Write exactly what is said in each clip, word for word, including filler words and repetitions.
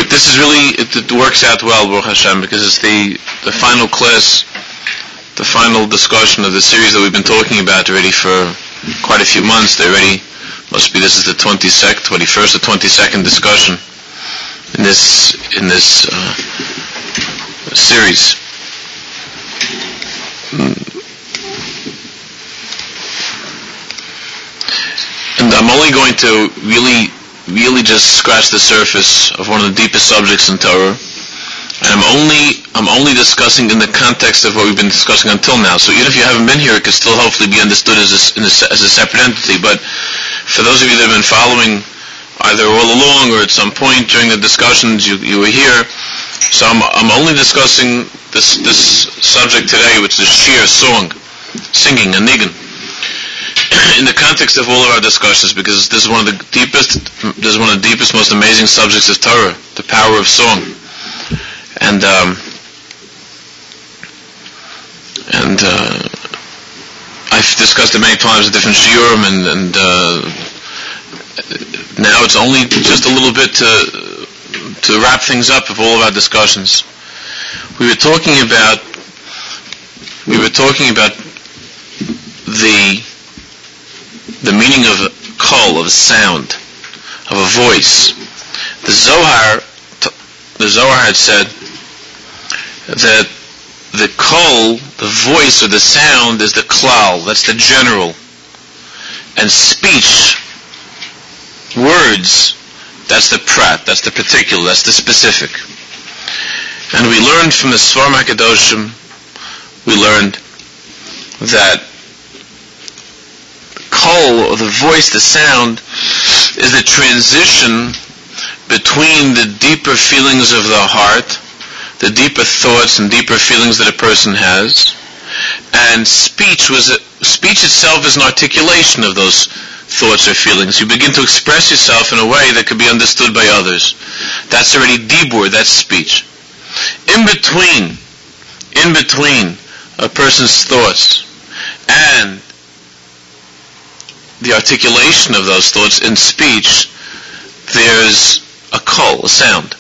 this is really, it, it works out well, Baruch Hashem, because it's the, the final class, the final discussion of the series that we've been talking about already for quite a few months. They already, must be, this is the twenty-second, twenty-first or twenty-second discussion in this, in this uh, series. And I'm only going to really, really just scratch the surface of one of the deepest subjects in Torah. And I'm only, I'm only discussing in the context of what we've been discussing until now. So even if you haven't been here, it can still hopefully be understood as a, in a, as a separate entity. But for those of you that have been following either all along or at some point during the discussions, you, you were here. So I'm, I'm only discussing this, this subject today, which is sheer song, singing, a nigun, in the context of all of our discussions, because this is one of the deepest, this is one of the deepest, most amazing subjects of Torah, the power of song. And um, and uh, I've discussed it many times at different shiurim, and, and uh, now it's only just a little bit to to wrap things up of all of our discussions. We were talking about we were talking about the the meaning of a kol, of a sound, of a voice. The Zohar, the Zohar had said that the kol, the voice or the sound, is the klal, that's the general. And speech, words, that's the prat, that's the particular, that's the specific. And we learned from the Sfarim HaKadoshim, we learned that kol, or the voice, the sound, is the transition between the deeper feelings of the heart, the deeper thoughts and deeper feelings that a person has, and speech was a, speech itself is an articulation of those thoughts or feelings. You begin to express yourself in a way that could be understood by others. That's already dibur, that's speech. In between, in between a person's thoughts and the articulation of those thoughts in speech, there's a kol, a sound.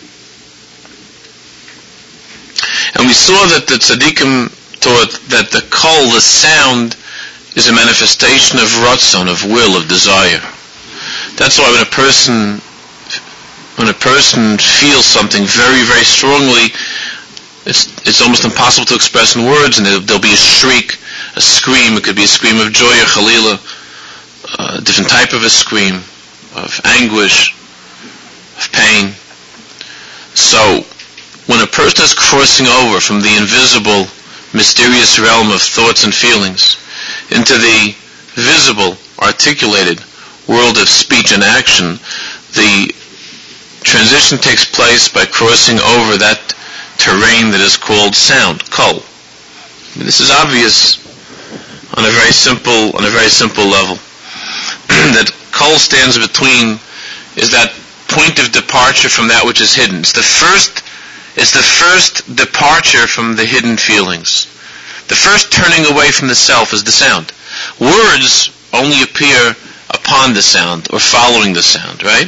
And we saw that the tzaddikim taught that the kol, the sound, is a manifestation of ratzon, of will, of desire. That's why when a person, when a person feels something very, very strongly, it's it's almost impossible to express in words, and there'll, there'll be a shriek, a scream. It could be a scream of joy or chalila, a different type of a scream, of anguish, of pain. So, when a person is crossing over from the invisible, mysterious realm of thoughts and feelings into the visible, articulated world of speech and action, the transition takes place by crossing over that terrain that is called sound, kol. This is obvious on a very simple, on a very simple level. That kol stands between, is that point of departure from that which is hidden. It's the first, it's the first departure from the hidden feelings. The first turning away from the self is the sound. Words only appear upon the sound or following the sound, right?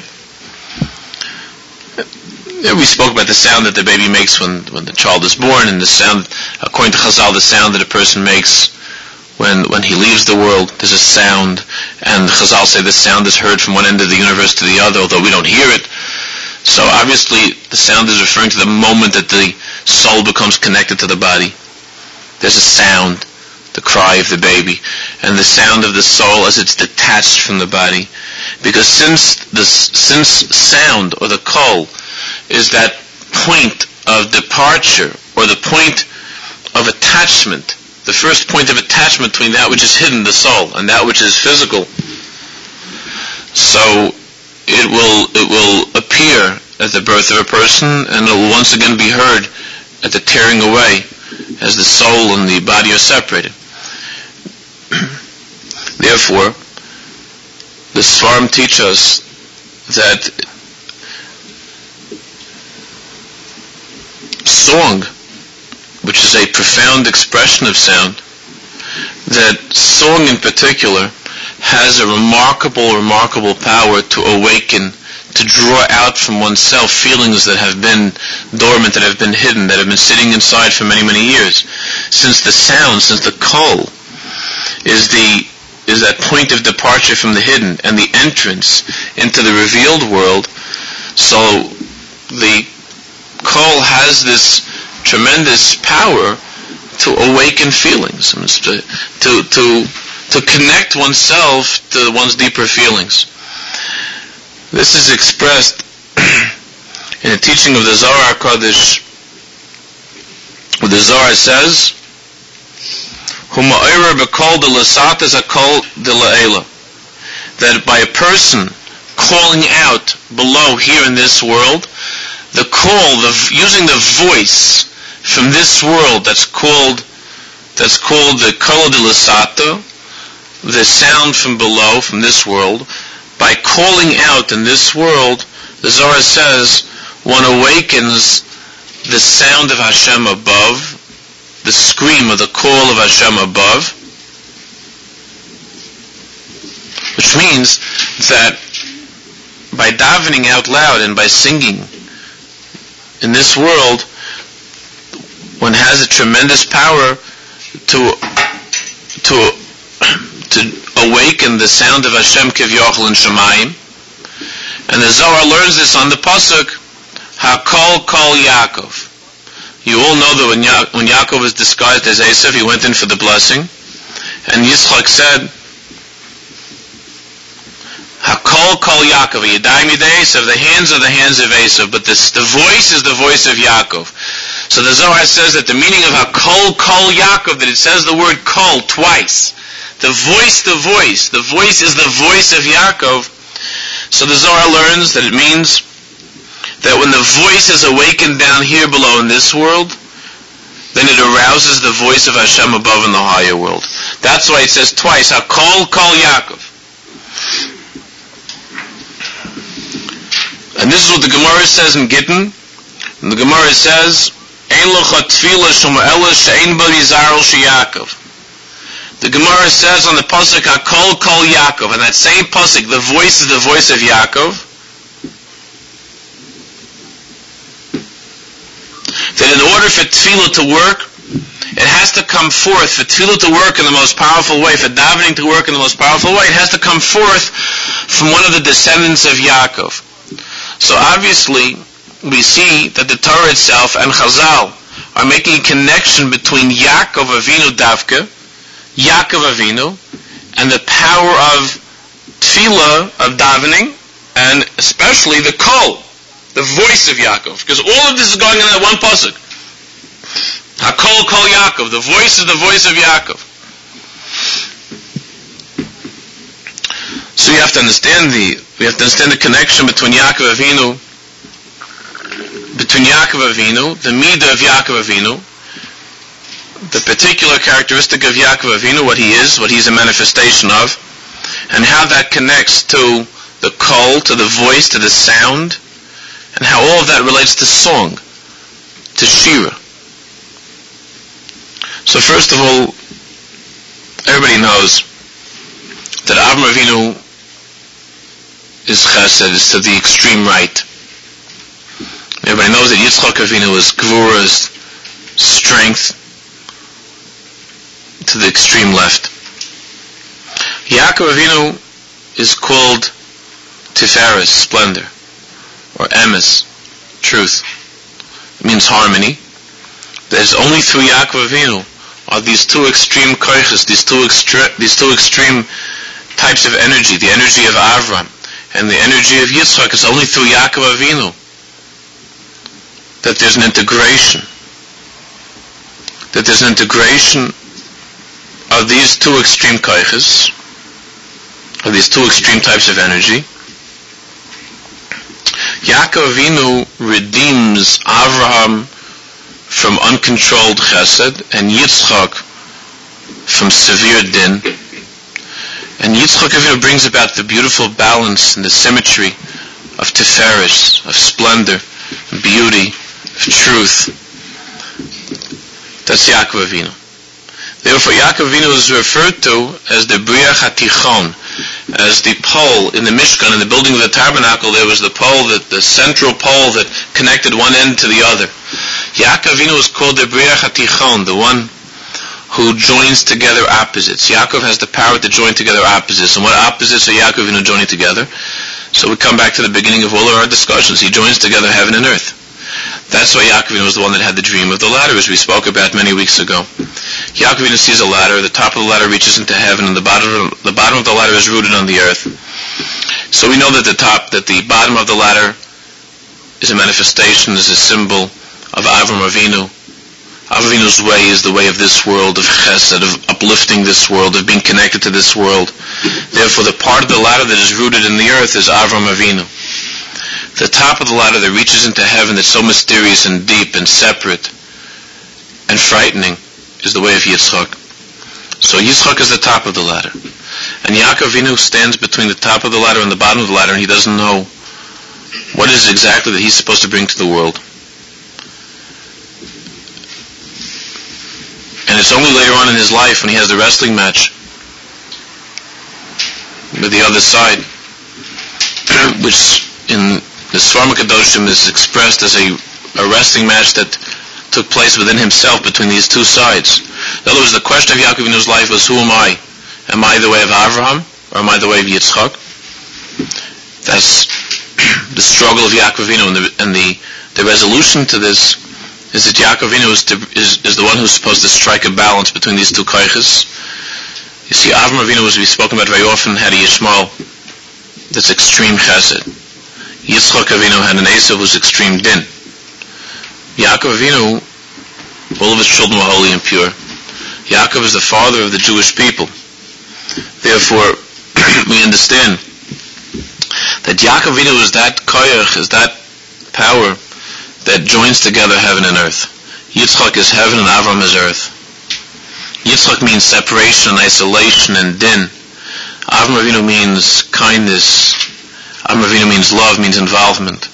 We spoke about the sound that the baby makes when, when the child is born, and the sound, according to Chazal, the sound that a person makes when when he leaves the world. There's a sound, and Chazal say the sound is heard from one end of the universe to the other, although we don't hear it. So obviously the sound is referring to the moment that the soul becomes connected to the body. There's a sound, the cry of the baby, and the sound of the soul as it's detached from the body. Because since the since sound, or the kol, is that point of departure, or the point of attachment, the first point of attachment between that which is hidden, the soul, and that which is physical. So it will it will appear at the birth of a person, and it will once again be heard at the tearing away, as the soul and the body are separated. Therefore, the Sfarim teach us that song, which is a profound expression of sound, that song in particular has a remarkable, remarkable power to awaken to draw out from oneself feelings that have been dormant, that have been hidden, that have been sitting inside for many, many years. Since the sound, since the kol is the is that point of departure from the hidden and the entrance into the revealed world, so the kol has this tremendous power to awaken feelings, to to to, to connect oneself to one's deeper feelings. This is expressed in the teaching of the Zohar HaKadosh, where the Zohar says, Huma'ira b'kol de l'sat is a kol de la'ela, that by a person calling out below here in this world, the call, the, using the voice from this world that's called that's called the kol de l'sata, the sound from below, from this world, by calling out in this world, the Zohar says, one awakens the sound of Hashem above, the scream of the call of Hashem above, which means that by davening out loud and by singing in this world, one has a tremendous power to to to awaken the sound of Hashem Kivyochel in Shemayim. And the Zohar learns this on the pasuk Hakol Kol Yaakov. You all know that when, ya- when Yaakov was disguised as Esav, he went in for the blessing, and Yitzchak said, Hakol Kol Yaakov, Yadayim Yadei Esav, the hands are the hands of Esav, but this, the voice is the voice of Yaakov. So the Zohar says that the meaning of Hakol Kol Yaakov, that it says the word Kol twice. The voice, the voice. The voice is the voice of Yaakov. So the Zohar learns that it means that when the voice is awakened down here below in this world, then it arouses the voice of Hashem above in the higher world. That's why it says twice, Hakol Kol Yaakov. And this is what the Gemara says in Gittin. And the Gemara says, Ein locha tefila shoma ela she'ein ba yizarel she'Yaakov. The Gemara says on the pasuk Hakol Kol Yaakov, and that same pasuk, the voice is the voice of Yaakov, that in order for tefillah to work, it has to come forth, for tefillah to work in the most powerful way, for davening to work in the most powerful way, it has to come forth from one of the descendants of Yaakov. So obviously, we see that the Torah itself and Chazal are making a connection between Yaakov Avinu Davka, Yaakov Avinu, and the power of tefillah, of davening, and especially the kol, the voice of Yaakov, because all of this is going on in that one pasuk. Hakol Kol Yaakov, the voice is the voice of Yaakov. So you have to understand the we have to understand the connection between Yaakov Avinu, between Yaakov Avinu, the midah of Yaakov Avinu, the particular characteristic of Yaakov Avinu, what he is, what he's a manifestation of, and how that connects to the kol, to the voice, to the sound, and how all of that relates to song, to shira. So first of all, everybody knows that Avram Avinu is chesed, is to the extreme right. Everybody knows that Yitzchak Avinu is gvura, is strength, to the extreme left. Yaakov Avinu is called Tiferes, splendor, or emes, truth. It means harmony. There's only through Yaakov Avinu are these two extreme koiches, these two extre- these two extreme types of energy, the energy of Avram and the energy of Yitzchak. It's only through Yaakov Avinu that there's an integration, that there's an integration of these two extreme koiches, of these two extreme types of energy. Yaakov Avinu redeems Avraham from uncontrolled chesed and Yitzchak from severe din. And Yitzchak Avinu brings about the beautiful balance and the symmetry of Tiferes, of splendor, beauty, of truth. That's Yaakov Avinu. Therefore, Yaakov Avinu is referred to as the Briach HaTichon, as the pole in the Mishkan, in the building of the tabernacle, there was the pole, that the central pole that connected one end to the other. Yaakov Avinu is called the Briach HaTichon, the one who joins together opposites. Yaakov has the power to join together opposites. And what opposites are Yaakov Avinu joining together? So we come back to the beginning of all of our discussions. He joins together heaven and earth. That's why Yaakov Avinu was the one that had the dream of the ladder, as we spoke about many weeks ago. Yaakov Avinu sees a ladder. The top of the ladder reaches into heaven, and the bottom, the bottom of the ladder is rooted on the earth. So we know that the top, that the bottom of the ladder is a manifestation, is a symbol of Avram Avinu. Avram Avinu's way is the way of this world, of chesed, of uplifting this world, of being connected to this world. Therefore, the part of the ladder that is rooted in the earth is Avram Avinu. The top of the ladder that reaches into heaven, that's so mysterious and deep and separate and frightening, is the way of Yitzchak. So Yitzchak is the top of the ladder. And Yaakov Avinu stands between the top of the ladder and the bottom of the ladder, and he doesn't know what is exactly that he's supposed to bring to the world. And it's only later on in his life, when he has the wrestling match with the other side, which in the Svarim Kadoshim is expressed as a, a wrestling match that took place within himself between these two sides. In other words, the question of Yaakov Avinu's life was, who am I? Am I the way of Avraham, or am I the way of Yitzchak? That's the struggle of Yaakov Avinu, and the, and the, the resolution to this is that Yaakov Avinu is, to, is, is the one who's supposed to strike a balance between these two koiches. You see, Avram Avinu, as we've spoken about very often, had a Yishmael that's extreme chesed. Yitzchak Avinu had an Esav who's extreme din. Yaakov Avinu, all of his children were holy and pure. Yaakov is the father of the Jewish people. Therefore, we understand that Yaakov Avinu is that koyach, is that power that joins together heaven and earth. Yitzchak is heaven and Avram is earth. Yitzchak means separation and isolation and din. Avram Avinu means kindness. Avram Avinu means love, means involvement.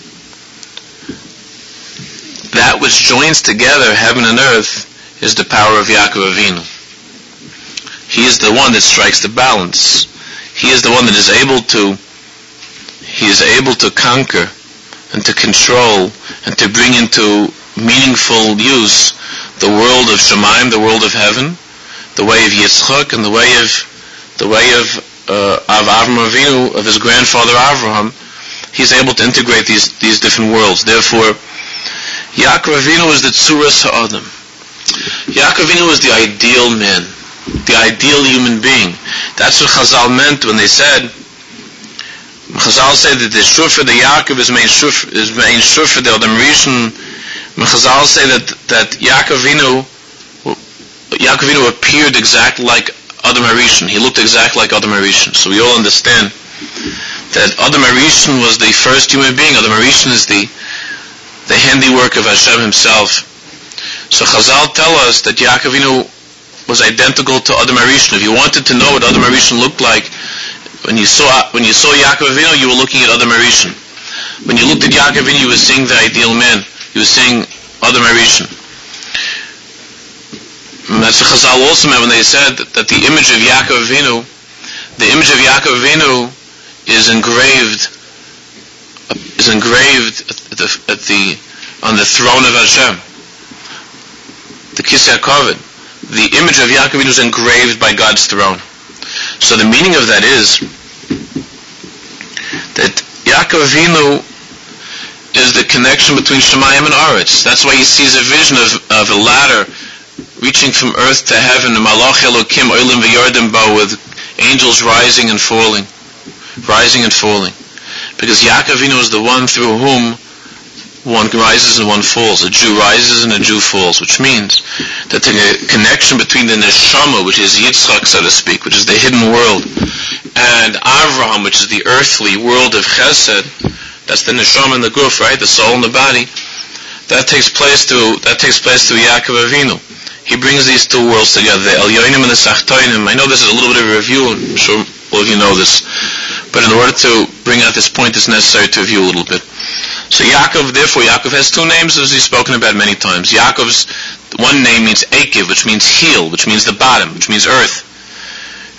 That which joins together heaven and earth is the power of Yaakov Avinu. He is the one that strikes the balance. He is the one that is able to, he is able to conquer and to control and to bring into meaningful use the world of Shemaim, the world of heaven, the way of Yitzchak, and the way of the way of uh, of Avram Avinu, of his grandfather Avraham. He's able to integrate these these different worlds. Therefore, Yaakov Avinu is the Tzuras Ha'adam. Yaakov Avinu is the ideal man, the ideal human being. That's what Chazal meant when they said, Chazal said that the Shufar, the Yaakov is main Shufar, is main Shufar, the Adam Rishon. Chazal say that, that Yaakov Avinu, Yaakov Avinu appeared exactly like Adam Rishon. He looked exactly like Adam Rishon. So we all understand that Adam Rishon was the first human being. Adam Rishon is the, the handiwork of Hashem himself. So Chazal tell us that Yaakov Avinu was identical to Adam Rishon. If you wanted to know what Adam Rishon looked like, When you saw when you saw Yaakov Avinu, you were looking at Adam Rishon. When you looked at Yaakov Avinu, you were seeing the ideal man. You were seeing Adam Rishon. And that's what Chazal also meant when they said that, that the image of Yaakov Avinu, the image of Yaakov Avinu is engraved, is engraved at the, at the on the throne of Hashem, the Kisei HaKavod. The image of Yaakov Avinu is engraved by God's throne. So the meaning of that is that Yaakov Avinu is the connection between Shemayim and Aretz. That's why he sees a vision of, of a ladder reaching from earth to heaven, Malach Elokim Olim V'Yardim Bo, with angels rising and falling, rising and falling. Because Yaakov Avinu is the one through whom one rises and one falls. A Jew rises and a Jew falls, which means that the connection between the neshama, which is Yitzchak, so to speak, which is the hidden world, and Avraham, which is the earthly world of Chesed, that's the neshama and the guf, right, the soul and the body, that takes place through that takes place through Yaakov Avinu. He brings these two worlds together, the Elyonim and the Sachtoinim. I know this is a little bit of a review, I'm sure all of you know this, but in order to bring out this point, it's necessary to review a little bit. So Yaakov, therefore, Yaakov has two names, as we've spoken about many times. Yaakov's one name means Akiv, which means heel, which means the bottom, which means earth.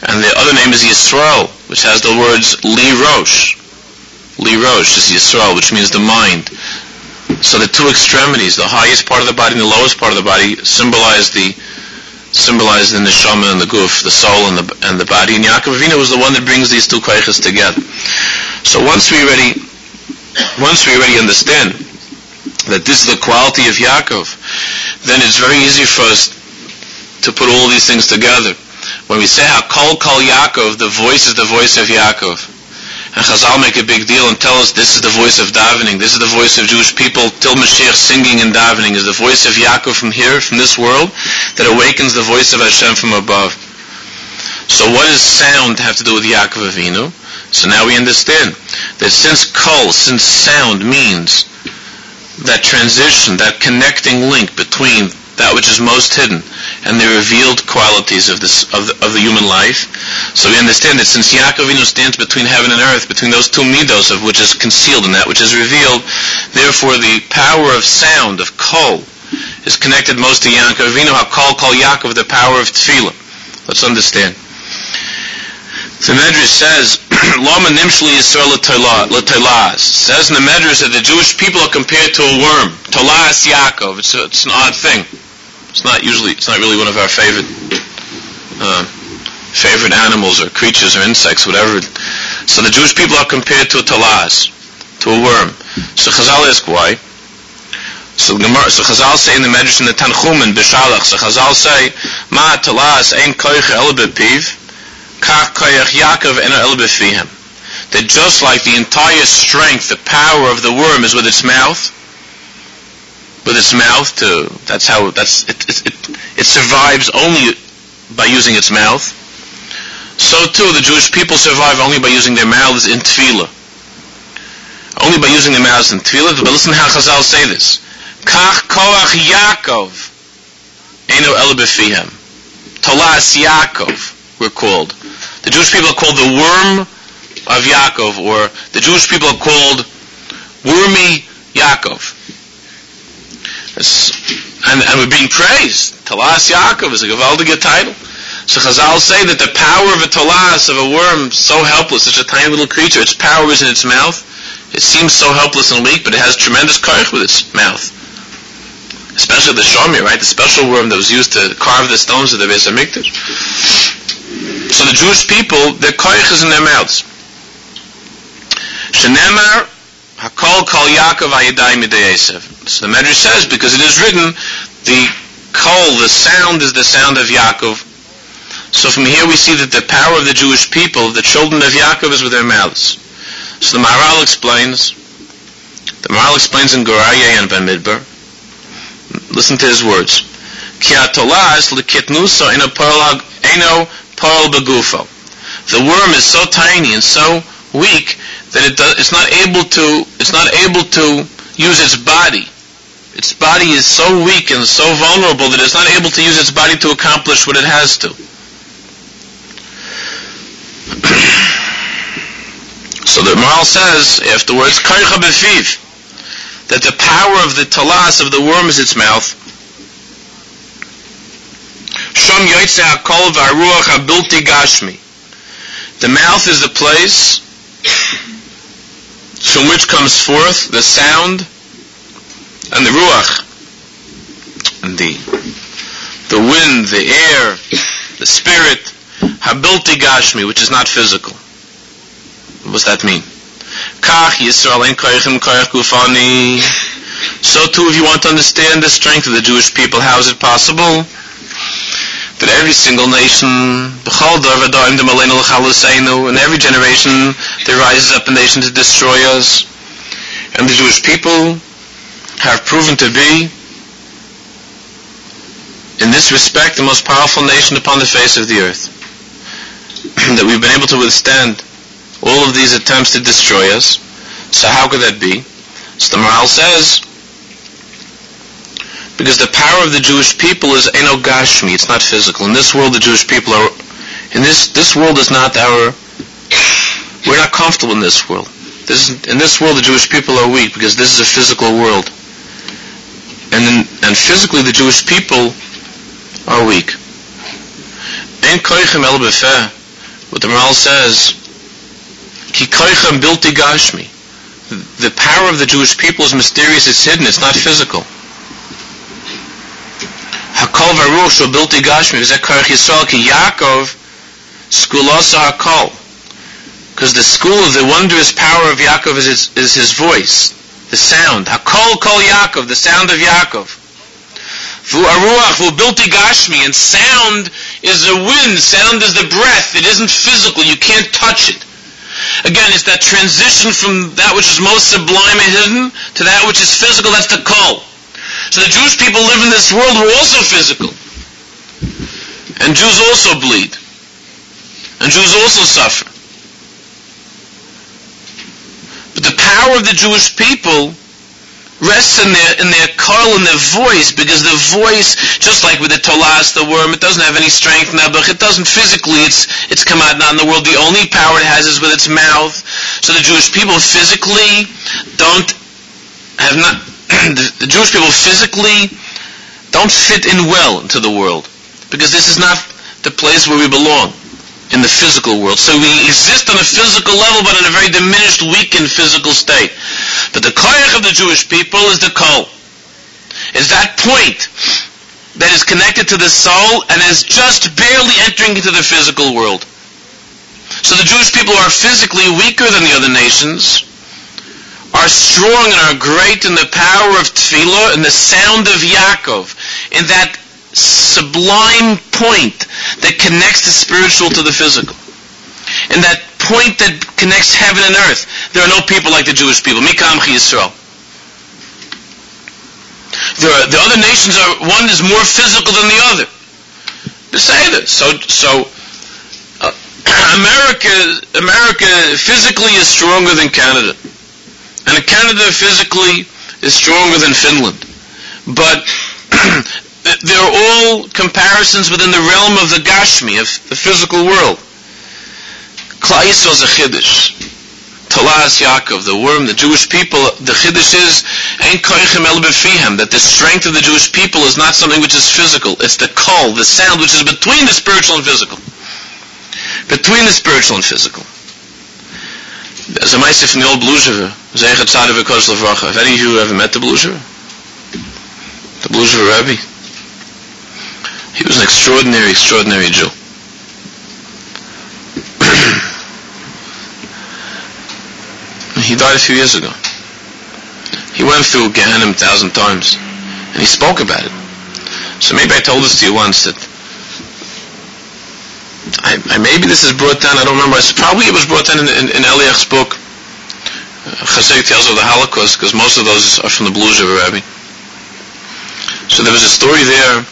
And the other name is Yisrael, which has the words Li Rosh. Li Rosh is Yisrael, which means the mind. So the two extremities, the highest part of the body and the lowest part of the body, symbolize the symbolize the neshama and the guf, the soul and the and the body. And Yaakov Avinu was the one that brings these two koiches together. So once we already once we already understand that this is the quality of Yaakov, then it's very easy for us to put all these things together. When we say how Kol Kol Yaakov, the voice is the voice of Yaakov. And Chazal make a big deal and tell us this is the voice of davening, this is the voice of Jewish people, till Mashiach singing and davening is the voice of Yaakov from here, from this world, that awakens the voice of Hashem from above. So what does sound have to do with Yaakov Avinu? So now we understand that since Kol, since sound means that transition, that connecting link between that which is most hidden and the revealed qualities of this of the, of the human life. So we understand that since Yaakov Avinu stands between heaven and earth, between those two midos of which is concealed and that which is revealed, therefore the power of sound, of kol, is connected most to Yaakov Avinu. How kol kol Yaakov, the power of tefillah. Let's understand. The Medrash says, Lama nimshli Yisrael l'tolas. Says in the Medrash that the Jewish people are compared to a worm. Tolas Yaakov. It's, a, it's an odd thing. It's not usually, it's not really one of our favorite, uh, favorite animals or creatures or insects, whatever. So the Jewish people are compared to a tolas, to a worm. So Chazal ask why. So, so Chazal say in the Medrash in the Tanchum and Bishalach, so Chazal say, Ma tolas ein koich el bepiv. That just like the entire strength, the power of the worm is with its mouth, with its mouth to, that's how, that's, it, it, it, it survives only by using its mouth. So too, the Jewish people survive only by using their mouths in tefillah. Only by using their mouths in tefillah. But listen how Chazal say this. Kach koach Yaakov eino el befihem. Tolas Yaakov, we're called. The Jewish people are called the worm of Yaakov, or the Jewish people are called wormy Yaakov. And, and we're being praised. Talas Yaakov is a gewaldige title. So Chazal say that the power of a talas, of a worm, so helpless, such a tiny little creature, its power is in its mouth. It seems so helpless and weak, but it has tremendous koich with its mouth. Especially the shomir, right? The special worm that was used to carve the stones of the Beis HaMikdash. So the Jewish people, their koich is in their mouths. Shenemar hakol kol Yaakov ayadai midei Esav. So the Medrash says, because it is written, the kol, the sound is the sound of Yaakov. So from here we see that the power of the Jewish people, the children of Yaakov, is with their mouths. So the Maharal explains, the Maharal explains in Gorayeh and Ben Midbar. Listen to his words. Ki atolas lekitnusa eno parol eno parol begufo. The worm is so tiny and so weak that it does, it's not able to it's not able to use its body. Its body is so weak and so vulnerable that it's not able to use its body to accomplish what it has to. So the Maharal says afterwards, Karcha befiv, that the power of the talas of the worm is its mouth. Shom yoytze hakol v'haruach habilti gashmi. The mouth is the place from which comes forth the sound and the ruach, and the the wind, the air, the spirit, habilti gashmi, which is not physical. What does that mean? Kach Yisrael ein koichim koich gufani. So too, if you want to understand the strength of the Jewish people, how is it possible that every single nation, in every generation, there rises up a nation to destroy us, and the Jewish people have proven to be, in this respect, the most powerful nation upon the face of the earth. That we've been able to withstand all of these attempts to destroy us. So how could that be? So the Maharal says, because the power of the Jewish people is eno gashmi, it's not physical. In this world, the Jewish people are, in this this world is not our, we're not comfortable in this world. This is, in this world, the Jewish people are weak because this is a physical world. And in, and physically, the Jewish people are weak. Ein koichem el befeh. what the Maharal says, Ki koichem bilti gashmi. The power of the Jewish people is mysterious, it's hidden, it's not physical. Hakol varuch shel bilti gashmi, v'zeh koich Yisrael ki Yaakov skulasa hakol. Because the school of the wondrous power of Yaakov is his, is his voice, the sound. Hakol kol Yaakov, the sound of Yaakov. Vu aruach, vu bilti gashmi, and sound is the wind, sound is the breath, it isn't physical, you can't touch it. Again, it's that transition from that which is most sublime and hidden to that which is physical, that's the kol. So the Jewish people live in this world who are also physical. And Jews also bleed. And Jews also suffer. But the power of the Jewish people rests in their in their kol, in their voice, because the voice, just like with the tolas, the worm, it doesn't have any strength, nebuch, it doesn't physically, it's it's come out not in the world, the only power it has is with its mouth. So the Jewish people physically don't have not, the, the Jewish people physically don't fit in well into the world, because this is not the place where we belong, in the physical world. So we exist on a physical level, but in a very diminished, weakened physical state. But the koyach of the Jewish people is the kol. Is that point that is connected to the soul and is just barely entering into the physical world. So the Jewish people are physically weaker than the other nations, are strong and are great in the power of tefillah and the sound of Yaakov, in that sublime point that connects the spiritual to the physical. And that point that connects heaven and earth. There are no people like the Jewish people. Mikamchi Yisrael. There are, the other nations are, one is more physical than the other. To say this. So, so uh, America, America physically is stronger than Canada. And Canada physically is stronger than Finland. But they're all comparisons within the realm of the Gashmi, of the physical world. Klal Yisrael is a Chiddush. Tolas Yaakov, the worm, the Jewish people, the Chiddush is Ein koichem el befihem, that the strength of the Jewish people is not something which is physical. It's the kol, the sound, which is between the spiritual and physical. Between the spiritual and physical. There's a Meisif in the old Blusheva, Zeichat Tzaddik V'Kodesh L'Vracha. Have any of you ever met the Blusheva? The Blusheva Rebbe? He was an extraordinary, extraordinary Jew. He died a few years ago. He went through Gehenna a thousand times, and he spoke about it. So maybe I told this to you once, that I, I maybe this is brought down, I don't remember, probably it was brought down in, in, in Eliach's book, Chassidus Tales of the Holocaust, because most of those are from the Blusheva Rebbe. So there was a story there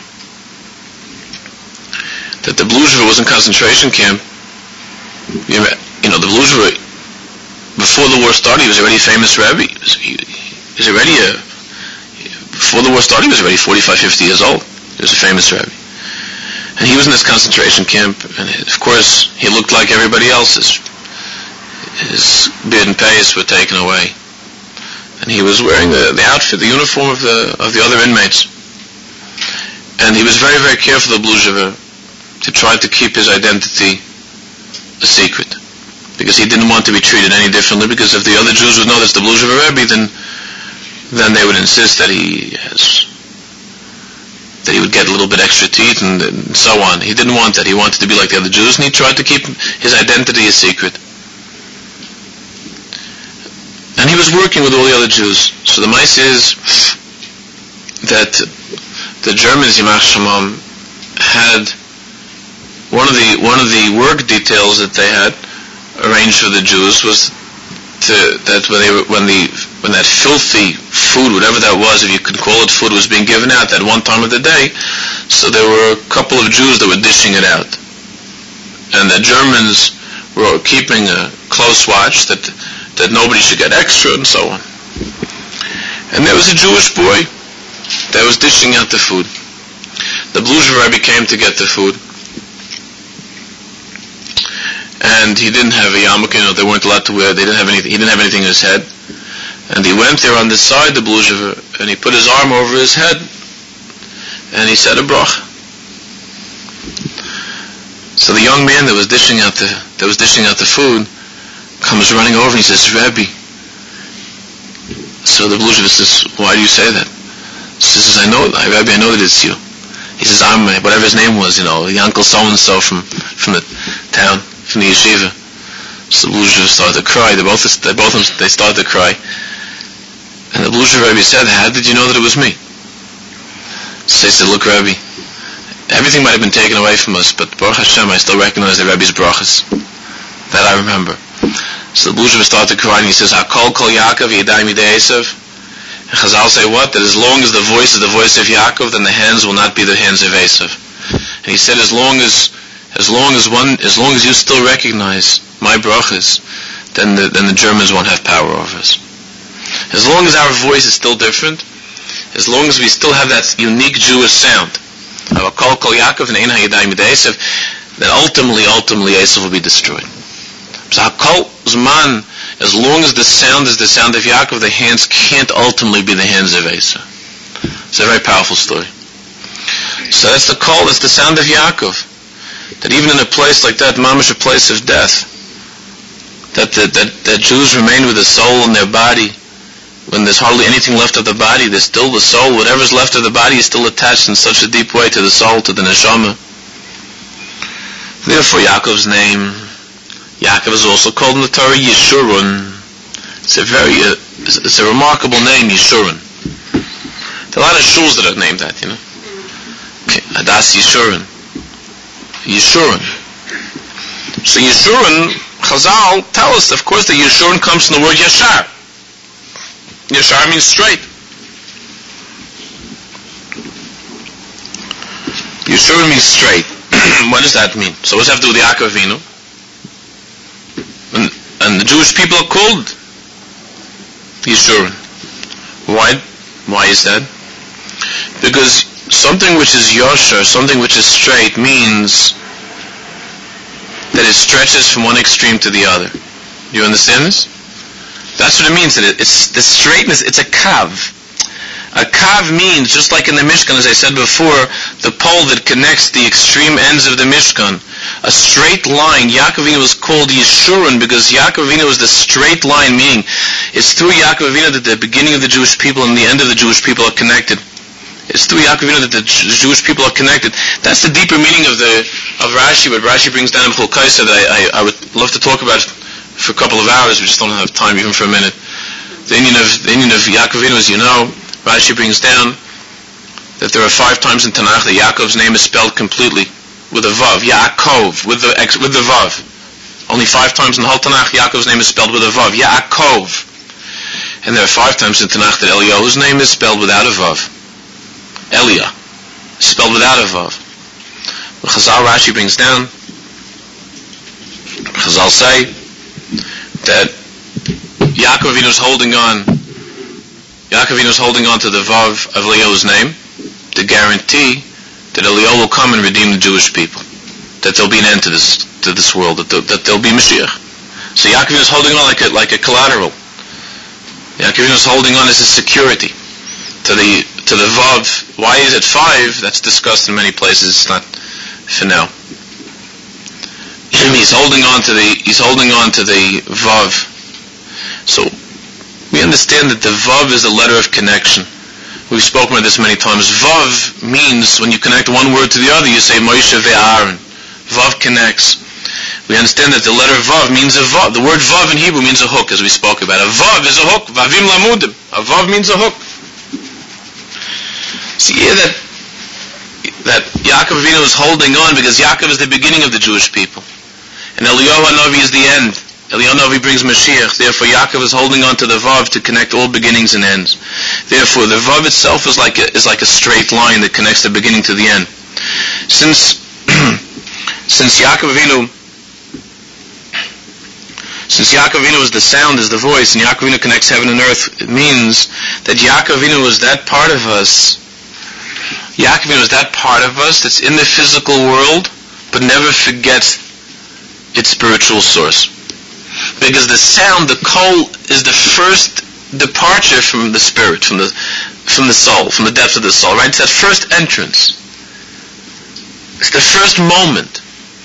that the Blusheva was in concentration camp. You know, you know the Blusheva, before the war started, he was already a famous Rebbe. He was, he, he was already a, before the war started, he was already forty-five, fifty years old. He was a famous Rebbe. And he was in this concentration camp, and of course, he looked like everybody else. His, his beard and payas were taken away. And he was wearing the, the outfit, the uniform of the of the other inmates. And he was very, very careful, the Blusheva, to try to keep his identity a secret, because he didn't want to be treated any differently, because if the other Jews would know that's the Blusheva Rebbe, then then they would insist that he has, that he would get a little bit extra teeth and, and so on. He didn't want that. He wanted to be like the other Jews, and he tried to keep his identity a secret. And he was working with all the other Jews. So the mice is that the Germans, Yimach Shemam, had one of the one of the work details that they had arranged for the Jews was to, that when they were, when the when that filthy food, whatever that was, if you could call it food, was being given out at one time of the day, so there were a couple of Jews that were dishing it out, and the Germans were keeping a close watch that that nobody should get extra and so on. And there was a Jewish boy that was dishing out the food. The Blusheva Rebbe came to get the food, and he didn't have a yarmulke. You know, they weren't allowed to wear. They didn't have anything. He didn't have anything in his head, and he went there on the side, the Blusheva, and he put his arm over his head, and he said a bracha. So the young man that was dishing out the that was dishing out the food comes running over and he says, Rebbe. So the Bluzhev says, why do you say that? So he says, I know, Rebbe, I know that it's you. He says, I'm whatever his name was, you know, the uncle so and so from from the town, from the yeshiva. So the Bluzhev started to cry. They both they both they started to cry. And the Bluzhev Rebbe said, how did you know that it was me? So he said, look, Rebbe, everything might have been taken away from us, but Baruch Hashem, I still recognize the Rebbe's brachas. That I remember. So the Bluzhev started to cry and he says, Hakol kol Yaakov yedai midei Esav. And Chazal say what? That as long as the voice is the voice of Yaakov, then the hands will not be the hands of Esav. And he said, as long as, as long as one, as long as you still recognize my brachas, then the, then the Germans won't have power over us. As long as our voice is still different, as long as we still have that unique Jewish sound, Hakol kol Yaakov and Ein hayedai midei Esav, then ultimately, ultimately Esav will be destroyed. So Hakol Zman, as long as the sound is the sound of Yaakov, the hands can't ultimately be the hands of Esav. It's a very powerful story. So that's the call, that's the sound of Yaakov. That even in a place like that, mamash, a place of death, that, that, that, that Jews remain with the soul in their body. When there's hardly anything left of the body, there's still the soul. Whatever's left of the body is still attached in such a deep way to the soul, to the neshama. Therefore Yaakov's name, Yaakov is also called in the Torah Yeshurun. It's a very, uh, it's a remarkable name, Yeshurun. There are a lot of shuls that are named that, you know. Okay, Adas Yeshurun. Yeshurun. So Yeshurun, Chazal tell us, of course, that Yeshurun comes from the word Yashar. Yashar means straight. Yeshurun means straight. What does that mean? So what does that have to do with Yaakov Avinu? And, and the Jewish people are called Yeshurun. Why? Why is that? Because something which is Yashar, something which is straight, means that it stretches from one extreme to the other. You understand this? That's what it means. That it, it's the straightness. It's a kav. A kav means, just like in the Mishkan, as I said before, the pole that connects the extreme ends of the Mishkan. A straight line. Yaakov Avinu was called Yeshurun because Yaakov Avinu was the straight line, meaning it's through Yaakov Avinu that the beginning of the Jewish people and the end of the Jewish people are connected. It's through Yaakov Avinu that the Jewish people are connected. That's the deeper meaning of the of Rashi, but Rashi brings down in Chol Kaisa that I, I, I would love to talk about for a couple of hours. We just don't have time even for a minute. The Indian of the Indian of Yaakov Avinu, as you know, Rashi brings down that there are five times in Tanakh that Yaakov's name is spelled completely with a vav. Yaakov with the with the vav. Only five times in the whole Tanakh Yaakov's name is spelled with a vav. Yaakov. And there are five times in Tanakh that Eliyahu's name is spelled without a vav. Elia, spelled without a vav. The Chazal Rashi brings down. Chazal say that Yaakov Avinu is holding on. Yaakov Avinu is holding on to the vav of Eliyahu's name to guarantee that Eliyahu will come and redeem the Jewish people. That there'll be an end to this to this world. That, there, that there'll be Mashiach. So Yaakov Avinu is holding on like a like a collateral. Yaakov Avinu is holding on as a security to the to the vav. Why is it five? That's discussed in many places. It's not for now. He's holding on to the he's holding on to the vav. So we understand that the vav is a letter of connection. We've spoken about this many times. Vav means when you connect one word to the other, you say Moshe ve'Aaron. Vav connects. We understand that the letter vav means a vav. The word vav in Hebrew means a hook, as we spoke about. A vav is a hook. Vavim lamudim. A vav means a hook. See here that that Yaakov Avinu is holding on because Yaakov is the beginning of the Jewish people, and Eliyahu Hanavi is the end. Eliyahu Hanavi brings Mashiach. Therefore, Yaakov is holding on to the vav to connect all beginnings and ends. Therefore, the vav itself is like a, is like a straight line that connects the beginning to the end. Since since Yaakov Avinu since Yaakov Avinu is the sound, is the voice, and Yaakov Avinu connects heaven and earth, it means that Yaakov Avinu is that part of us. Yaakov Avinu is that part of us that's in the physical world, but never forgets its spiritual source. Because the sound, the kol, is the first departure from the spirit, from the from the soul, from the depths of the soul, right? It's that first entrance. It's the first moment.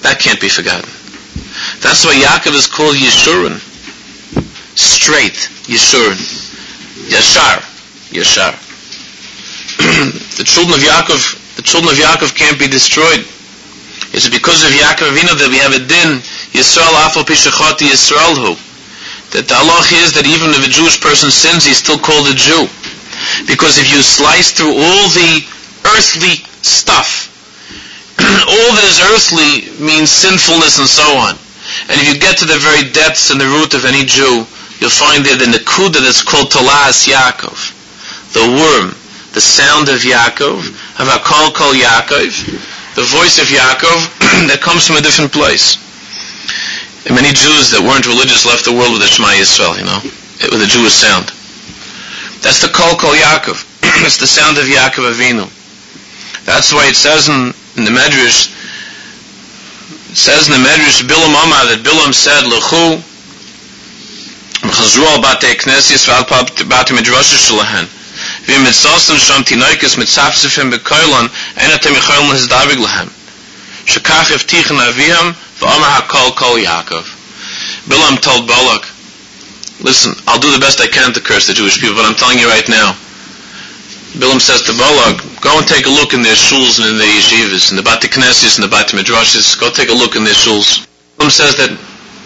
That can't be forgotten. That's why Yaakov is called Yeshurun. Straight, Yeshurun. Yashar, Yashar. The children of Yaakov, the children of Yaakov can't be destroyed. It's because of Yaakov Avinu that we have a din, Yisrael afal pishachati Yisrael hu. That the halach is that even if a Jewish person sins, he's still called a Jew. Because if you slice through all the earthly stuff, all that is earthly means sinfulness and so on. And if you get to the very depths and the root of any Jew, you'll find there the nekuda that's called Tolas Yaakov. The worm, the sound of Yaakov, of Hakol Kol Yaakov, the voice of Yaakov that comes from a different place. And many Jews that weren't religious left the world with a Shema Yisrael, you know, with a Jewish sound. That's the Kol Kol Yaakov. It's the sound of Yaakov Avinu. That's why it says in, in the Medrash, it says in the Medrash, Bilam Amar, that Bilam said, L'chu, M'chazru al batei knesses v'al batei midrashes shalahen. V'im mitzosem sham tinoikes mitzapsifim bekoilon, enatem yichoylon hizdavig lahem. Shekach yavtichen aviham, v'amar hakol kol Yaakov. Bilam told Balak, listen, I'll do the best I can to curse the Jewish people, but I'm telling you right now. Bilam says to Balak, go and take a look in their shuls and in their yeshivas, in the Bati Knesses and the Bati Midrashes. Go take a look in their shuls. Bilam says that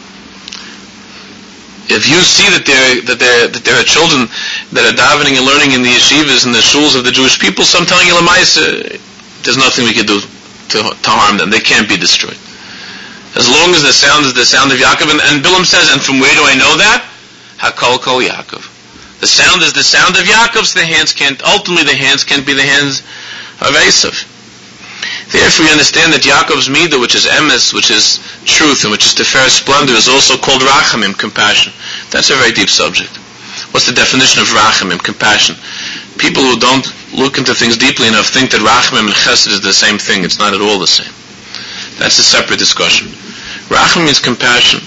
if you see that there that there that there are children that are davening and learning in the yeshivas and the shuls of the Jewish people, so I'm telling you, Lamaisa, there's nothing we can do to, to harm them. They can't be destroyed. As long as the sound is the sound of Yaakov, and, and Bilam says, and from where do I know that? Hakol Kol Yaakov. The sound is the sound of Yaakov, so the hands can't, ultimately the hands can't be the hands of Esav. Therefore we understand that Yaakov's midah, which is emes, which is truth, and which is Tiferes splendor, is also called rachamim, compassion. That's a very deep subject. What's the definition of rachamim, compassion? People who don't look into things deeply enough think that rachamim and chesed is the same thing. It's not at all the same. That's a separate discussion. Rachamim means compassion.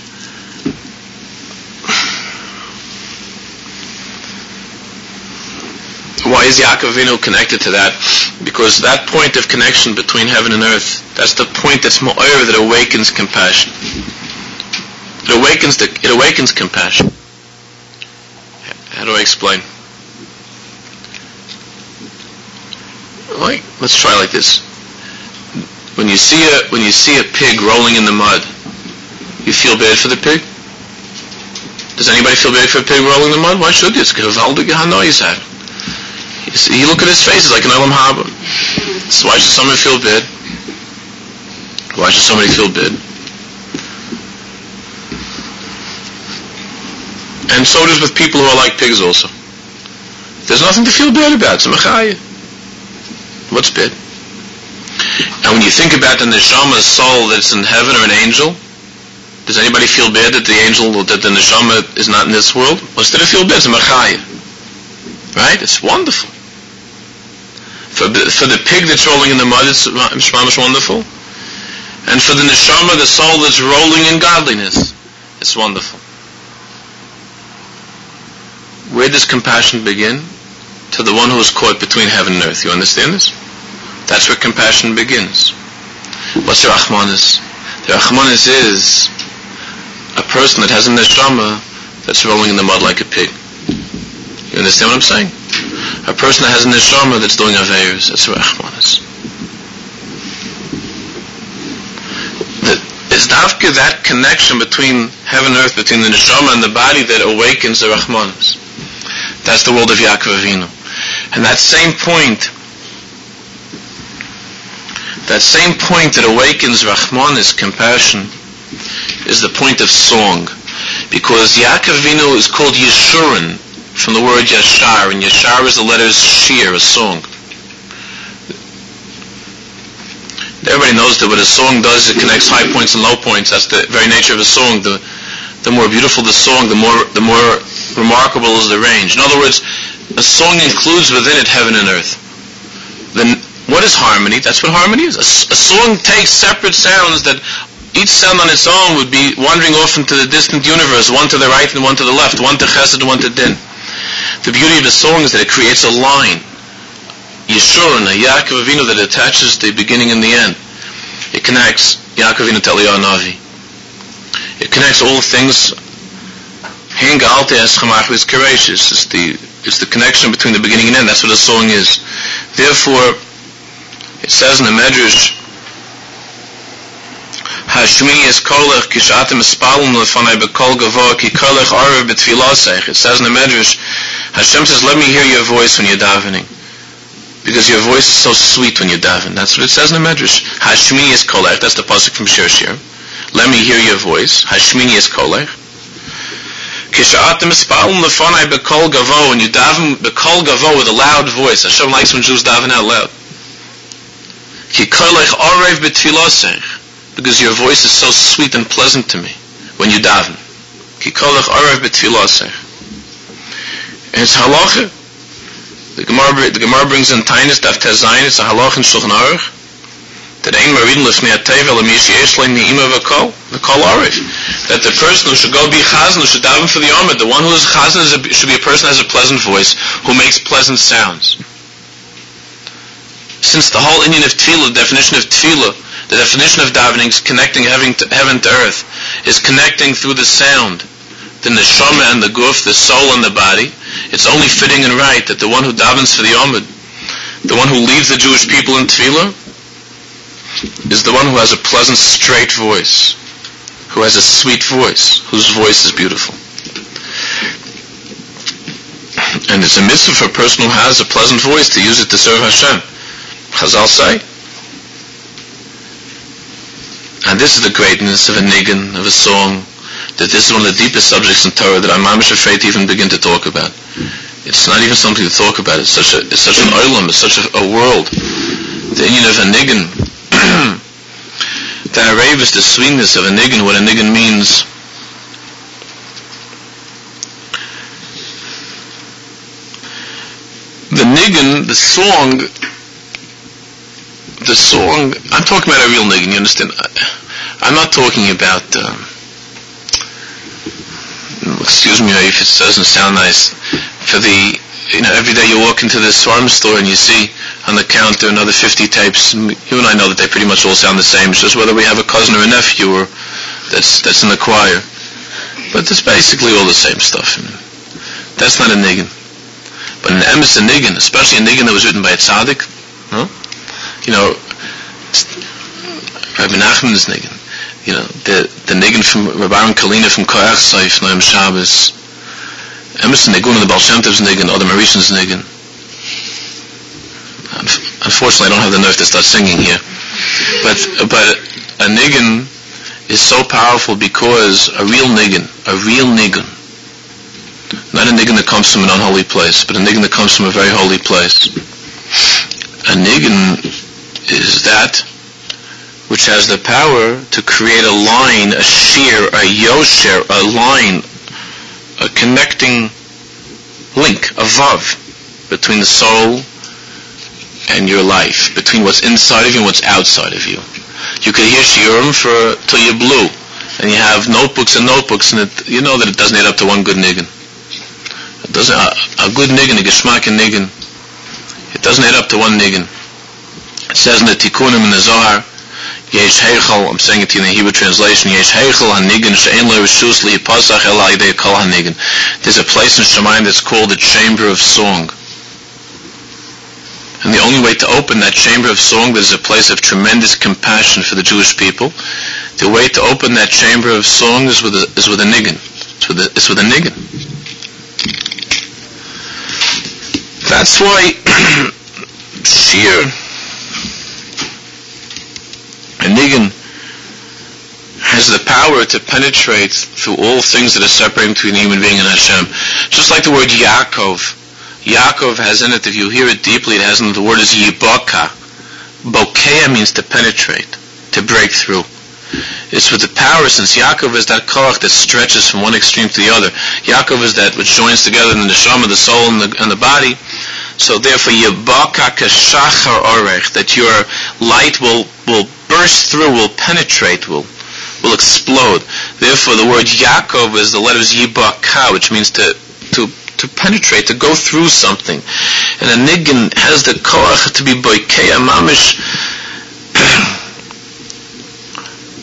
Why is Yaakov Avinu connected to that? Because that point of connection between heaven and earth, that's the point that's mo'er, that awakens compassion. It awakens the, it awakens compassion. How do I explain? Like, let's try like this. When you see a when you see a pig rolling in the mud, you feel bad for the pig? Does anybody feel bad for a pig rolling in the mud? Why should you? It's because all the Gehanois have. You see, you look at his face, it's like an Olam Haba. So why should someone feel bad? Why should somebody feel bad? And so it is with people who are like pigs also. There's nothing to feel bad about. It's a mechaya. What's bad? And when you think about the neshama's soul that's in heaven or an angel, does anybody feel bad that the angel, that the neshama is not in this world? Well, instead of feel bad, it's a mechaya. Right? It's wonderful. For, for the pig that's rolling in the mud, it's mamish wonderful. And for the neshama, the soul that's rolling in godliness, it's wonderful. Where does compassion begin? To the one who is caught between heaven and earth. You understand this? That's where compassion begins. What's the Rachmanis? The Rachmanis is a person that has a neshama that's rolling in the mud like a pig. You understand what I'm saying? A person that has a neshama that's doing aveiros, that's the Rachmanis. It's dafka that connection between heaven and earth, between the neshama and the body, that awakens the Rachmanis. That's the world of Yaakov Avinu. And that same point, that same point that awakens Rachmanis, compassion, is the point of song. Because Yaakov Avinu is called Yeshurun, from the word Yashar, and Yashar is the letters Shir, a song. Everybody knows that what a song does, it connects high points and low points. That's the very nature of a song. The, the more beautiful the song, the more, the more remarkable is the range. In other words, a song includes within it heaven and earth. Then, what is harmony? That's what harmony is. A, a song takes separate sounds that each sound on its own would be wandering off into the distant universe, one to the right and one to the left, one to chesed and one to din. The beauty of a song is that it creates a line, Yeshurun, a Yaakov Avinu, that attaches the beginning and the end. It connects Yaakov Avinu to Eliyahu Navi. It connects all things. Hinga Alte as Chamachlis Kereishis. It's the it's the connection between the beginning and end. That's what the song is. Therefore, it says in the Medrash, Hashmi is kolech kishatim espalum lefanai bekol gavoa ki kolech arev betfilasech. It says in the Medrash, Hashem says, let me hear your voice when you're davening, because your voice is so sweet when you're davening. That's what it says in the Medrash. Hashmi is kolech. That's the pasuk from Shir Shir. Let me hear your voice. Hashmi is kolech. Kishatim espalum lefanai bekol gavoa. When you daven bekol gavoa with a loud voice, Hashem likes when Jews daven out loud. Ki kolech arev betfilasech. Because your voice is so sweet and pleasant to me when you daven. Ki kolech arev betfilasech. And it's halacha. The Gemara, the Gemara brings in Tainis Daf Tezayin. It's a halacha in Shulchan Aruch that ein maridin lifnei hatevel l'mishi yesh leim ni'ima v'kol v'kol arev. That the person who should go be chazan, who should daven for the Amid, the one who is chazan is a, should be a person who has a pleasant voice, who makes pleasant sounds. Since the whole Indian of tefillah, the definition of tefillah, the definition of davening is connecting heaven to, heaven to earth, is connecting through the sound, the neshama and the guf, the soul and the body. It's only fitting and right that the one who davens for the Amid, the one who leads the Jewish people in tefillah, is the one who has a pleasant, straight voice, who has a sweet voice, whose voice is beautiful. And it's a mitzvah for a person who has a pleasant voice to use it to serve Hashem. Chazal say. And this is the greatness of a nigun, of a song, that this is one of the deepest subjects in Torah that I'm mamish afraid to even begin to talk about. It's not even something to talk about. It's such a, it's such an olam, it's such a, a world. The union of a nigun, the haravis, the sweetness of a nigun, what a nigun means. The nigun, the song, the song, I'm talking about a real nigun, you understand? I'm not talking about, um, excuse me if it doesn't sound nice, for the, you know, every day you walk into this farm store and you see on the counter another fifty tapes. You and I know that they pretty much all sound the same. It's just whether we have a cousin or a nephew or that's that's in the choir. But it's basically all the same stuff. That's not a nigun. But an emes a nigun, especially a nigun that was written by a tzaddik, huh? You know, Rabbi Nachman's nigun. You know, the the nigun from Rabbi Aaron Kalina from Koach Seif, Noam Shabbos. Emes a nigun and the Baal Shem Tov's nigun, or the Marishan's nigun. Unfortunately, I don't have the nerve to start singing here. But but a nigun is so powerful because a real nigun, a real nigun, not a nigun that comes from an unholy place, but a nigun that comes from a very holy place. A nigun is that which has the power to create a line, a shear, a yosher, a line, a connecting link, a vav, between the soul and your life, between what's inside of you and what's outside of you. You could hear shiurim for till you're blue, and you have notebooks and notebooks, and it, you know that it doesn't add up to one good nigun. It doesn't. A, a good nigun, a geschmack nigun, it doesn't add up to one nigun. It says in the Tikkunim in the Zohar, Yesh Heichel, I'm saying it to you in the Hebrew translation, Yesh Heichel HaNigun She'en Lo Rishus Li'Yipasach El Ha'idei Kol HaNigun. There's a place in Shemayim that's called the Chamber of Song. And the only way to open that chamber of song, there's a place of tremendous compassion for the Jewish people. The way to open that chamber of song is with a, is with a nigun. It's with a, it's with a nigun. That's why shir, a nigun, has the power to penetrate through all things that are separating between a human being and Hashem. Just like the word Yaakov. Yaakov has in it, if you hear it deeply, it has in it, the word is yibaka. Bokeh means to penetrate, to break through. It's with the power, since Yaakov is that koach that stretches from one extreme to the other. Yaakov is that which joins together the neshama, the soul, and the, and the body. So therefore, yibaka kashachar orech, that your light will, will burst through, will penetrate, will, will explode. Therefore, the word Yaakov is the letters yibaka, which means to, to, to penetrate, to go through something. And a nigun has the koach to be boikei mamish,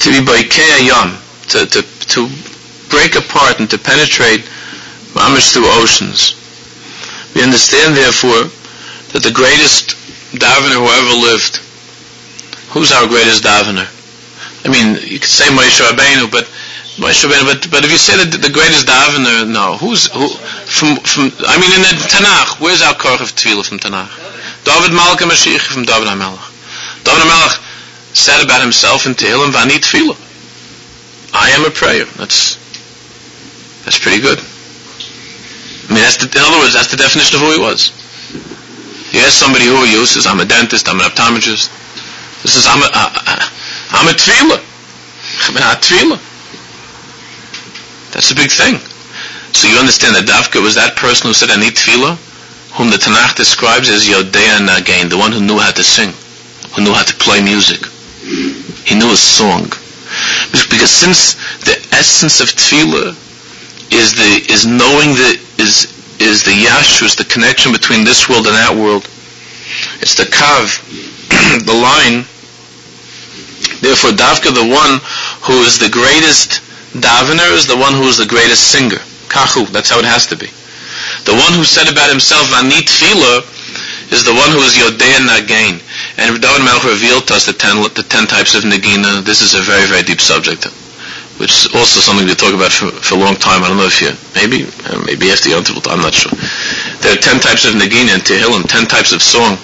to be boikei yam, to, to, to break apart and to penetrate mamish through oceans. We understand, therefore, that the greatest davener who ever lived, who's our greatest davener? I mean, you could say Moshe Rabbeinu, but Moshe Rabbeinu, but but if you say that the greatest davener, no, who's who? From from I mean, in the Tanakh, where's our korach of tefillah from Tanakh? David Malka Mashiach from David HaMelech. David HaMelech said about himself in Tehillim, Vani tefillah. I am a prayer. That's that's pretty good. I mean, that's the, in other words, that's the definition of who he was. You ask somebody who are you, says, I'm a dentist, I'm an optometrist. This is, I'm a, uh, I'm a tefillah. I'm a tefillah. That's a big thing. So you understand that Davka was that person who said, I need tefillah, whom the Tanakh describes as Yodea Nagain, the one who knew how to sing, who knew how to play music. He knew a song. Because since the essence of tefillah is the is knowing the is is the yashrus, the connection between this world and that world. It's the kav, the line. Therefore, Davka, the one who is the greatest davener, is the one who is the greatest singer. Kachu, that's how it has to be. The one who said about himself, Ani tefillah, is the one who is Yodea Nagain. And David Melech revealed to us the ten, the ten types of Nagina. This is a very, very deep subject, which is also something we talk about for, for a long time. I don't know if you, maybe, uh, maybe after Yom Tov, I'm not sure. There are ten types of Nagina in Tehillim, ten types of song,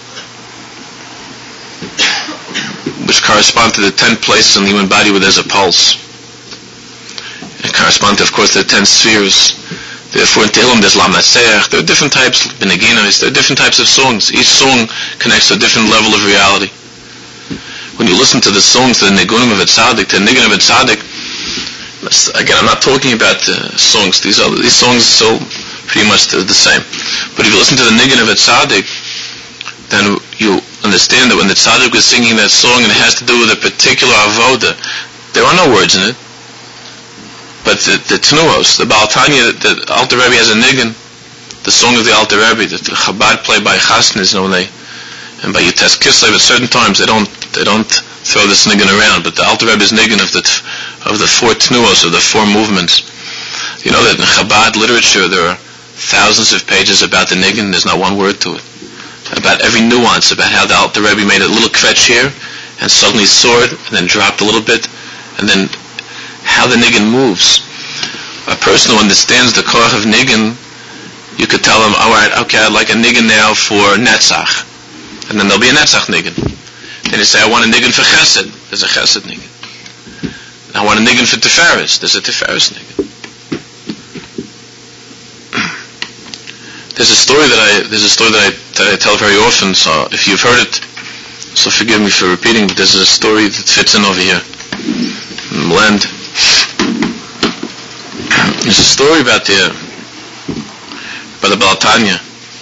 which correspond to the ten places in the human body where there's a pulse. It corresponds to, of course, the ten spheres. Therefore, in Tehillim, there's Lam Naseach. There are different types, Beneginos, there are different types of songs. Each song connects to a different level of reality. When you listen to the songs, the Negunim of a Tzaddik, the Nigun of a Tzaddik, again, I'm not talking about uh, songs. These are these songs are so pretty much the, the same. But if you listen to the Nigun of a Tzaddik, then you understand that when the Tzaddik was singing that song and it has to do with a particular avoda, there are no words in it. But the, the Tnuos, the Baal Tanya, the Alter Rebbe has a nigun, the song of the Alter Rebbe, that the Chabad play by Chasnas, you know, they, and by Yites Kislev, at certain times they don't, they don't throw this nigun around, but the Alter Rebbe's nigun of the, of the four Tnuos, of the four movements. You know that in Chabad literature there are thousands of pages about the nigun, there's not one word to it. About every nuance, about how the Alter Rebbe made a little kvetch here, and suddenly soared, and then dropped a little bit, and then how the nigun moves. A person who understands the koach of nigun, you could tell him, alright, okay, I'd like a nigun now for Netzach. And then there'll be a Netzach nigun. Then you say, I want a nigun for Chesed. There's a Chesed nigun. I want a nigun for Tiferes. There's a Tiferes nigun. There's a story that I, there's a story that I, that I tell very often, so if you've heard it, so forgive me for repeating, but there's a story that fits in over here. Blend. There's a story about the about the Baal Tanya.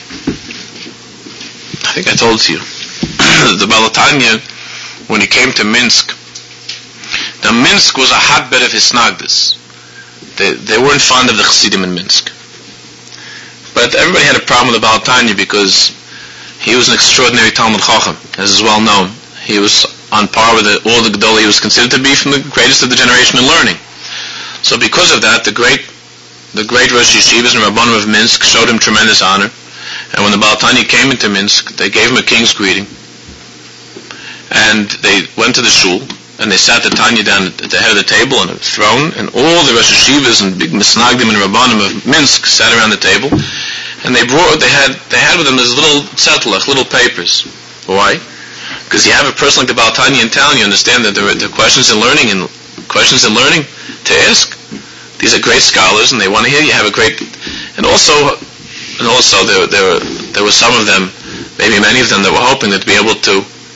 I think I told it to you. The Baal Tanya, when he came to Minsk, now Minsk was a hotbed of Hisnagdus. They they weren't fond of the Chassidim in Minsk, but everybody had a problem with the Baal Tanya because he was an extraordinary Talmud Chacham, as is well known. He was on par with the, all the Gedolei. He was considered to be from the greatest of the generation in learning. So because of that, the great the great Rosh Yeshivas and Rabbanim of Minsk showed him tremendous honor. And when the Baal Tanya came into Minsk, they gave him a king's greeting. And they went to the shul, and they sat the Tanya down at the head of the table on a throne, and all the Rosh Yeshivas and big Misnagdim and Rabbanim of Minsk sat around the table, and they brought, they had, they had with them these little tzetlach, little papers. Why? Because you have a person like the Baal Tanya in town, you understand that there are, there are questions in learning and questions in learning to ask. These are great scholars, and they want to hear. You have a great, and also, and also there there were there were some of them, maybe many of them, that were hoping that to be able to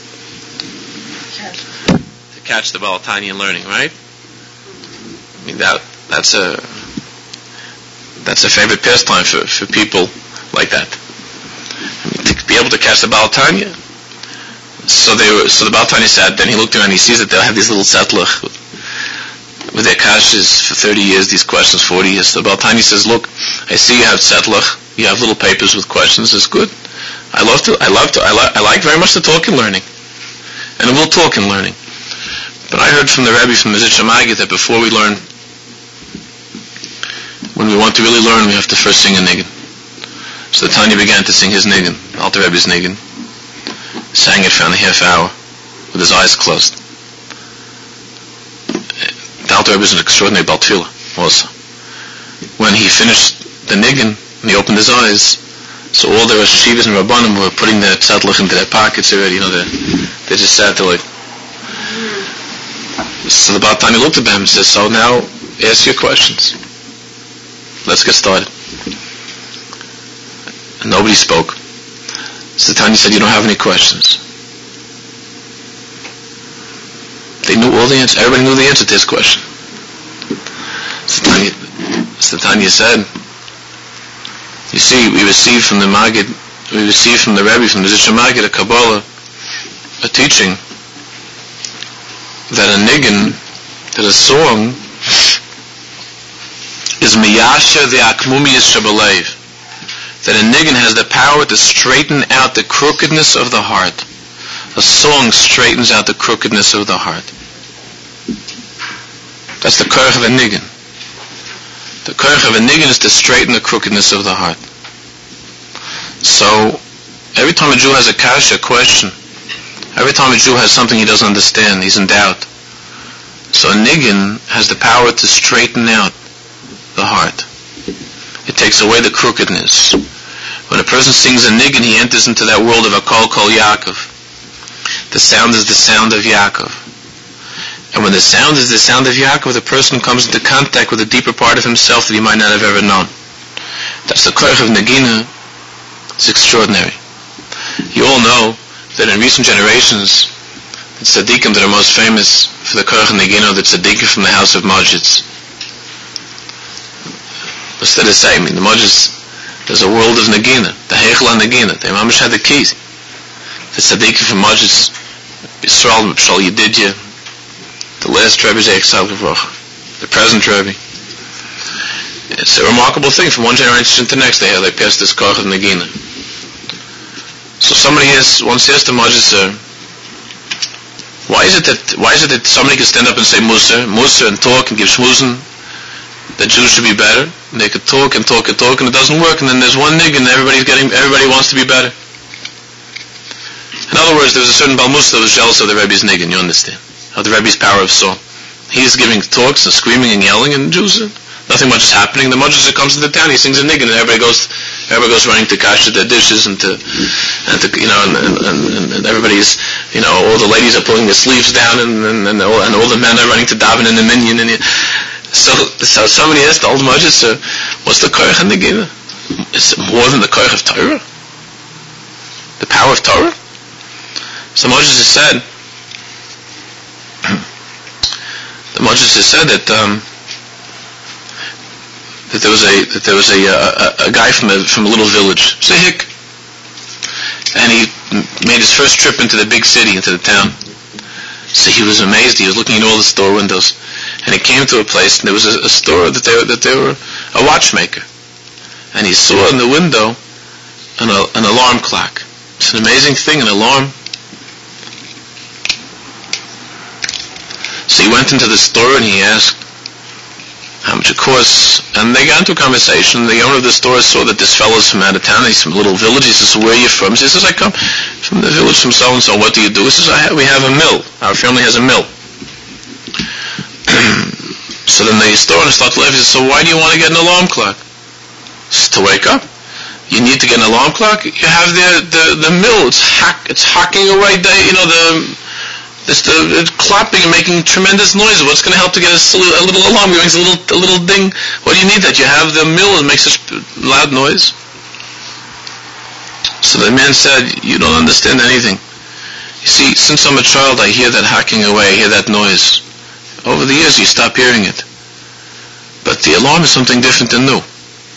to catch the Baal Tanya in learning, right? I mean that that's a that's a favorite pastime for, for people like that. I mean, to be able to catch the Baal Tanya. So they were, so the Baal Tanya sat, then he looked around and he sees that they'll have these little setlach with, with their kashas for thirty years, these questions, forty years. So the Baal Tanya says, look, I see you have setlach, you have little papers with questions, it's good. I love to, I love to, I, li- I like very much to talk in learning. And we'll talk in learning. But I heard from the Rebbe, from the Mezritcher Maggid, that before we learn, when we want to really learn, we have to first sing a niggin. So the Tanya began to sing his niggin, Alter Rebbe's niggin. Sang it for a half hour with his eyes closed. The Alter Rebbe is an extraordinary Baal Tefillah also. When he finished the niggin and he opened his eyes, so all the Rosh Hashivas and Rabbanim were putting their tzadlich into their pockets already, you know, they, they just sat there like. So the Baal Tanya looked at him and says, so now ask your questions. Let's get started. And nobody spoke. So the Tanya said, you don't have any questions. They knew all the answers. Everybody knew the answer to his question. So Tanya, so Tanya said, you see, we received from the Maggid, we received from the Rebbe, from the Mezritcher Maggid, a Kabbalah, a teaching, that a niggin, that a song, is miyasher the akmumiyas shabalev. That a niggin has the power to straighten out the crookedness of the heart. A song straightens out the crookedness of the heart. That's the koach of a niggin. The koach of a niggin is to straighten the crookedness of the heart. So, every time a Jew has a kasha, a question, every time a Jew has something he doesn't understand, he's in doubt. So a niggin has the power to straighten out the heart. It takes away the crookedness. When a person sings a niggin, he enters into that world of Akol Kol Yaakov. The sound is the sound of Yaakov. And when the sound is the sound of Yaakov, the person comes into contact with a deeper part of himself that he might not have ever known. That's the koach of Nagina. It's extraordinary. You all know that in recent generations, the tzaddikim that are most famous for the koach of Nagina, the tzaddikim from the house of Majits. What's that to say? I mean, the Majits, there's a world of Nagina, the Heichel Nagina. They mamish had the keys. The tzaddikim from Majits, Yisrael, B'Shal Yedidya, the last Rebbe, the present Rebbe. It's a remarkable thing. From one generation to the next, they they passed this koach of Nagina. So somebody has, once asked the Majlis, uh, why is it that why is it that somebody can stand up and say Musa, Musa and talk and give shmuzin, that Jews should be better? And they could talk and talk and talk and it doesn't work. And then there's one nig and everybody's getting, everybody wants to be better. In other words, there was a certain Baal Musa that was jealous of the Rebbe's nig, and you understand, of the Rebbe's power of song. He's giving talks and screaming and yelling, and Jews, nothing much is happening. The Majlis comes to the town, he sings a nig, and everybody goes, everybody goes running to kasha their dishes and to, and to, you know, and, and, and everybody's, you know, all the ladies are pulling their sleeves down, and and, and, all, and all the men are running to daven in the minyan, and so so somebody asked the old Majlis, uh, what's the koach in the Gina? Is it more than the koach of Torah? The power of Torah? So Moses has said, the Moses has said that um, that there was a that there was a a, a guy from a from a little village, Zahik, and he made his first trip into the big city, into the town. So he was amazed. He was looking at all the store windows, and he came to a place, and there was a, a store that they were, that they were a watchmaker, and he saw in the window an an alarm clock. It's an amazing thing, an alarm. So he went into the store and he asked how much it costs, and they got into a conversation. The owner of the store saw that this fellow's from out of town. He's from a little village. He says, where are you from? He says, I come from the village from so-and-so. What do you do? He says, I have, we have a mill. Our family has a mill. So then the store owner starts laughing. He says, so why do you want to get an alarm clock? He says, to wake up. You need to get an alarm clock? You have the the, the mill. It's hack, it's hacking away, the, you know, the... It's, the, it's clapping and making tremendous noise. What's going to help to get a, a little alarm? It makes a little, a little ding. What do you need that? You have the mill and makes such loud noise. So the man said, you don't understand anything. You see, since I'm a child, I hear that hacking away, I hear that noise. Over the years, you stop hearing it. But the alarm is something different and new.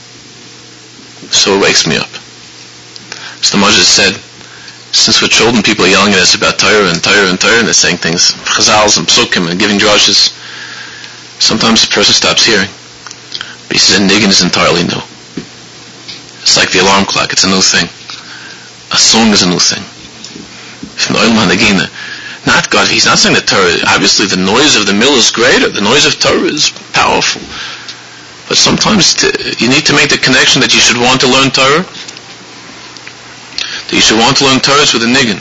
So it wakes me up. So the Moshe said, since we're children, people are yelling at us about Torah and Torah and Torah, and they're saying things, chazals and psukim, and giving drushes. Sometimes the person stops hearing. But he says, a niggin is entirely new. It's like the alarm clock, it's a new thing. A song is a new thing. From the Olam HaNagina. Now not God. He's not saying that Torah, obviously the noise of the mill is greater. The noise of Torah is powerful. But sometimes to, you need to make the connection that you should want to learn Torah. That you should want to learn Torah with a nigun.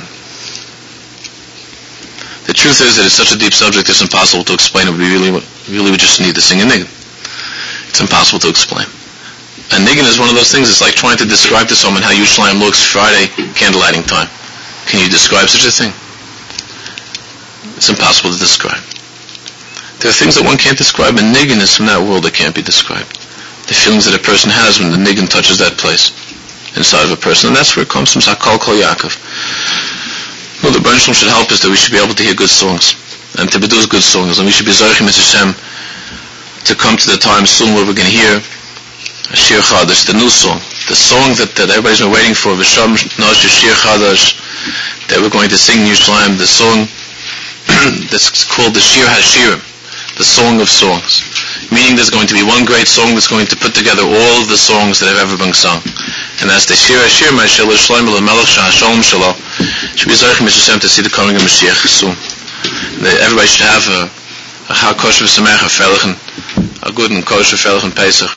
The truth is that it's such a deep subject, it's impossible to explain it. We really, really would just need to sing a nigun. It's impossible to explain. A nigun is one of those things, it's like trying to describe to someone how Yerushalayim looks Friday candlelighting time. Can you describe such a thing? It's impossible to describe. There are things that one can't describe, and nigun is from that world that can't be described. The feelings that a person has when the nigun touches that place inside of a person, and that's where it comes from, Sakal Kol Yaakov. Well, the Baruch Shalom should help us that we should be able to hear good songs, and to produce good songs, and we should be Zarechim Es Hashem to come to the time soon where we're going to hear a Shir Chadash, the new song, the song that, that everybody's been waiting for, V'sham Nosh Shir Chadash, that we're going to sing in Yerushalayim, the song that's called the Shir HaShirim, the Song of Songs. Meaning there's going to be one great song that's going to put together all of the songs that have ever been sung. And that's the Shir HaShirim, Shel Yerushalayim L'Melech Shah Shalom Shalom. Should be Zarechim Es Hashem to see the coming of Mashiach soon. Everybody should have a, a Chag Kosher V'Sameach, a Freilichen, a good and kosher Freilichen Pesach.